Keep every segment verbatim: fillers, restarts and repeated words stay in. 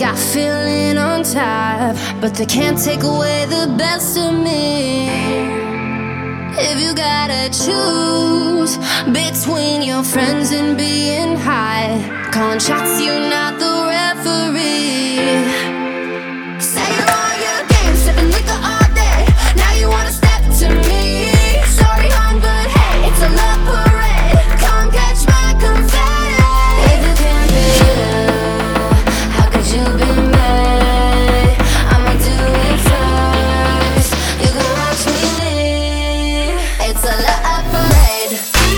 got feeling on top, but they can't take away the best of me. If you gotta choose between your friends and being high, calling shots, you're not the referee. Say you're all your games, sipping liquor all day. Now you wanna step to me. Sorry, hon, but hey, it's a love parade. Come catch my confetti. If you can't be you, how could you be me? I'ma do it first. You can watch me leave. It's a love parade.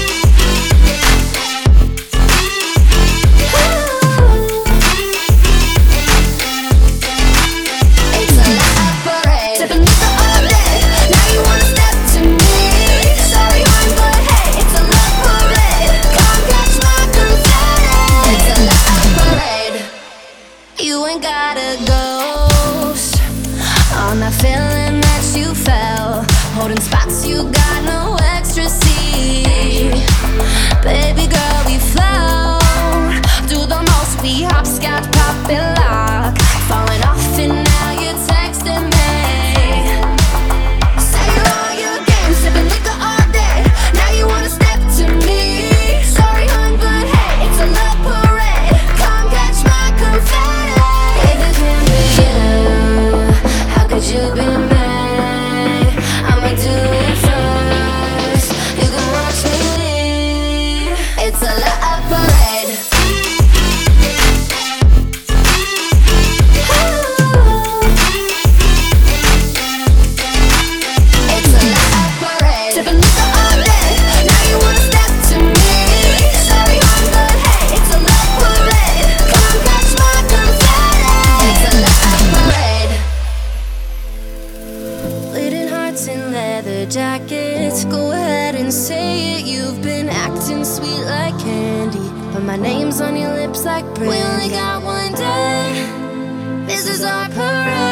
It's a love parade. Sipping liquor all day. Now you wanna step to me. Sorry, hon, but hey, it's a love parade. Come catch my confetti. It's a love parade. You ain't got a ghost on that feeling that you felt. Holding spots, you got no ecstasy. Baby girl, we float. Do the most, we hopscotch, pop and lock. Falling off and now you're texting me. Say you're all your games, sipping liquor all day. Now you wanna step to me. Sorry, hon, but hey, it's a love parade. Come catch my confetti. If it can't be you, how could you be me? I'ma do it first. You can watch me leave. It's a love parade. It's a love parade. Sipping liquor all day. Now you wanna step to me. Sorry, hon, but hey, it's a love parade. Come catch my confetti. It's a love parade. Bleeding hearts in leather jackets. Go ahead and say it. You've been acting sweet like candy, but my name's on your lips like brandy. We only got one day. This is our parade.